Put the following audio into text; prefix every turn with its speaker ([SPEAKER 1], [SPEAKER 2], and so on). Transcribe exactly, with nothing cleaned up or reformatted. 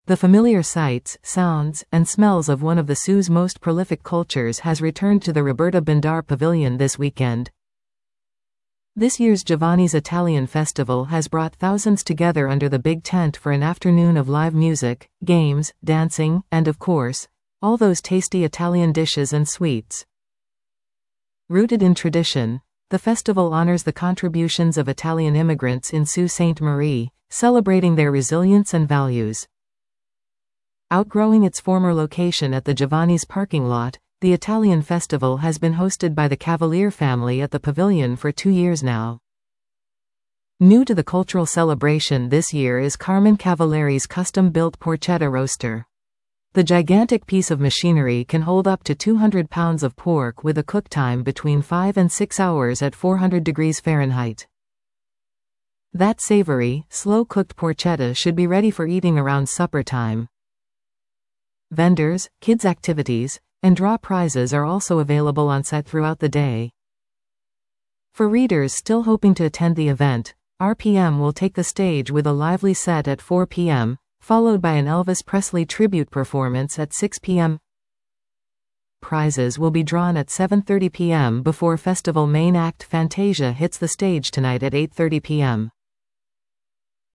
[SPEAKER 1] The familiar sights, sounds, and smells of one of the Sioux's most prolific cultures has returned to the Roberta Bindar Pavilion this weekend. This year's Giovanni's Italian Festival has brought thousands together under the big tent for an afternoon of live music, games, dancing, and of course, all those tasty Italian dishes and sweets. Rooted in tradition, the festival honors the contributions of Italian immigrants in Sault Ste. Marie, celebrating their resilience and values. Outgrowing its former location at the Giovanni's parking lot, the Italian Festival has been hosted by the Cavalier family at the pavilion for two years now. New to the cultural celebration this year is Carmen Cavalleri's custom-built porchetta roaster. The gigantic piece of machinery can hold up to two hundred pounds of pork with a cook time between five and six hours at four hundred degrees Fahrenheit. That savory, slow-cooked porchetta should be ready for eating around supper time. Vendors, kids' activities, and draw prizes are also available on site throughout the day. For readers still hoping to attend the event, R P M will take the stage with a lively set at four p m, followed by an Elvis Presley tribute performance at six p m Prizes will be drawn at seven thirty p m before festival main act Fantasia hits the stage tonight at eight thirty p m